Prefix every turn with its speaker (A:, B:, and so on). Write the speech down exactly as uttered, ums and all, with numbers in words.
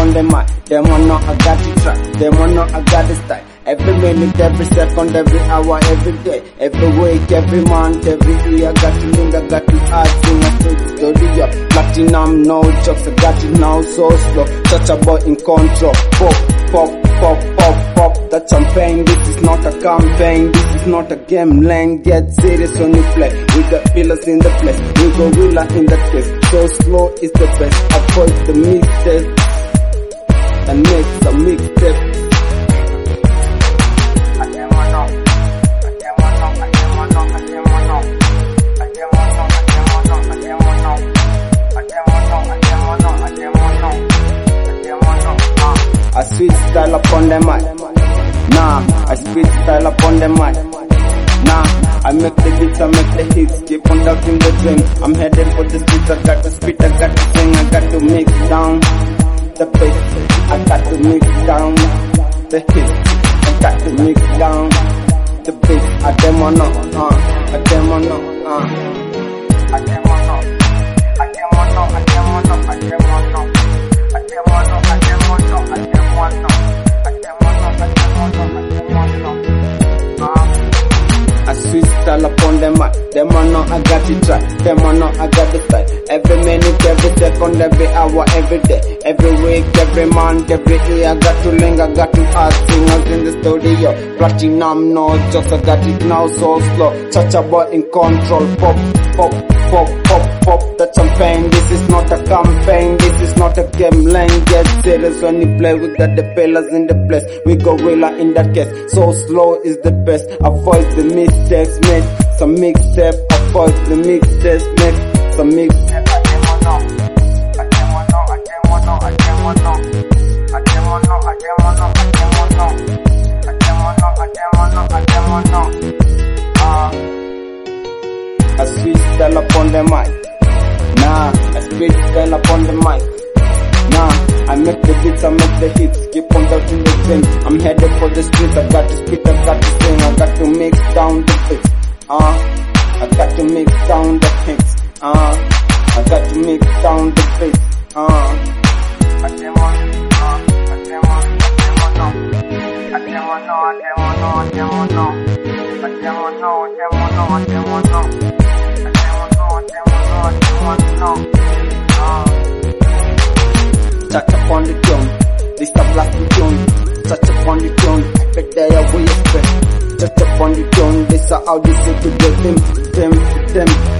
A: upon the mic. Them one know I got the track, them one know I got the style. Every minute, every second, every hour, every day, every week, every month, every year. Got to link, I got to add, sing, I to the studio. Platinum, no jokes, I got it now so slow. Such a boy in control. Pop, pop, pop, pop, pop. The champagne, this is not a campaign, this is not a game lane. Get serious when you play. We got pillars in the place, we gorilla in the place. So slow is the best. Avoid the mixtape and make the mixtape. I switch style upon the mic. Nah, I switch style upon the mic. Nah, I make the beats, I make the hits, keep on doubting the dream. I'm headed for the streets, I got to spit, I got to sing, I got to mix down the bass. I got to mix down the hits, I got to mix down the bass. I dem or no, uh, I dem or no, uh. I dem or no, I dem or no, I dem or no, I dem or no. I dem or no, I dem or no, I dem or no. I dem or no, I dem or no, I dem or no. Uh. I switch style upon the mic. Them I know I got the track. Them I know I got the style. Every minute, every second, every hour, every day, every week, every month, every year. I got to link, I got to ask singers in the studio. Platinum, no jokes, I got it now so slow. Such a boy in control. Pop, pop, pop, pop, pop. The champagne. This is not a campaign. This is not a game lane. Get serious when you play. We got the pillars in the place. We gorilla in that case. So slow is the best. Avoid the mistakes, make some mixtape. Avoid the mixtapes, make some mixtape. I dem or no, I dem or no, I dem or no, I dem or no, I dem or no, I dem or no, I dem or no, I dem or no, I dem or no, I dem or no. Ah, I switch style upon the mic. Nah, I switch style upon the mic. Nah, I make the beats, I make the hits, keep on doubting the dream. I'm headed for the streets, I got to spit, I got to sing, I got to mix down the beats. Uh, I got to mix down the hits. Uh, I got to mix down the beats. Uh, I dem on, uh, I dem on, I dem on, no. I dem on, no, I dem on, no, I dem on, no. I dem on, no, I dem on, no, I dem on, no. I dem on, no, I dem on, no, I dem on, no. Uh. Touch upon the tune, this a blasting tune. Touch upon the tune, every day I will expect. Touch upon the tune, this a how this is to the them, them, them.